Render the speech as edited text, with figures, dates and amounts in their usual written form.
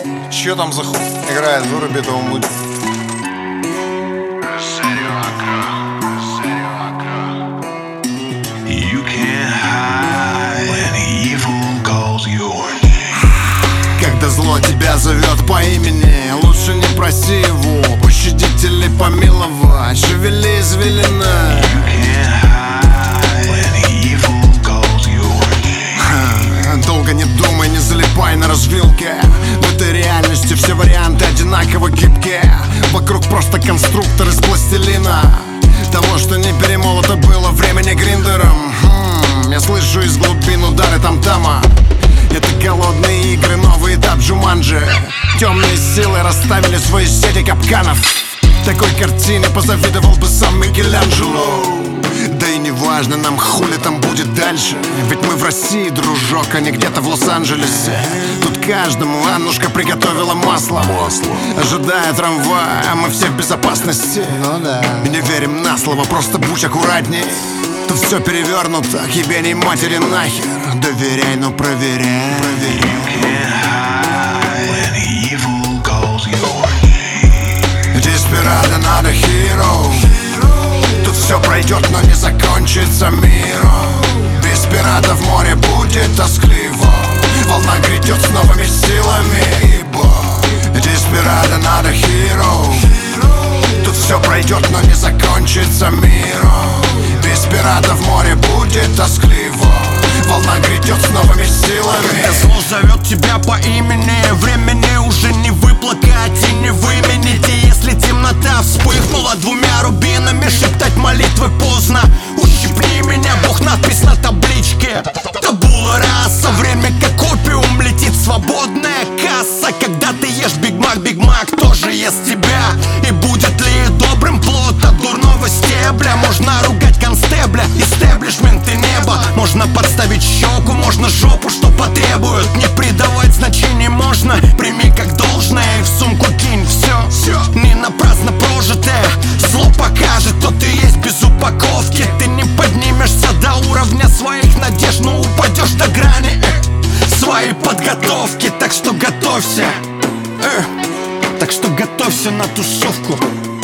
Чё там за хуй играет? Выруби этого муть. Когда зло тебя зовет по имени, лучше не проси его пощадить или помиловать. Шевели извилины. Долго не думай, не залипай на развилке. В этой реальности все варианты одинаково гибкие. Вокруг просто конструктор из пластилина. Того, что не перемолото было времени гриндером. Я слышу из глубин удары там-тама. Это голодные игры, новый этап Джуманджи. Темные силы расставили свои сети капканов. Такой картине позавидовал бы сам Микеланджело. Да и не важно нам, хули там будет дальше. Ведь мы в России, дружок, а не где-то в Лос-Анджелесе. Тут каждому Аннушка приготовила масло. Ожидая трамвая, а мы все в безопасности. И не верим на слово, просто будь аккуратней. Тут все перевернуто, к ебеней матери нахер. Доверяй, но проверяй. Desperado, not a hero. Тут все пройдет, но не закончится миром. Без пирата в море будет тоскливо. Волна грядет с новыми силами, ибо Desperado, not a hero. Тут все пройдет, но не закончится миром. Без пирата в море будет тоскливо. Волна грядет с новыми силами. Когда зло зовет тебя по имени, времени уже не выплакать и не выменить. И если темнота вспыхнула двумя рубинами, шептать молитвы поздно. Ущипни меня, Бог, надпись на табличке. Табула раса, время как опиум, летит свободная касса. Когда ты ешь Биг Мак тоже ест тебя. И будет ли добрым плод от дурного стебля? Можно ругать констебля, истеблишмент и небо. Можно подставить щеку, можно жопу, что потребуют. Не придавать значения можно, прими как должное и в сумку кинь все. Не напрасно прожитое, зло покажет, кто ты есть без упаковки. Ты не поднимешься до уровня своих надежд, но упадешь до грани своей подготовки. Так что готовься, так что готовься на тусовку.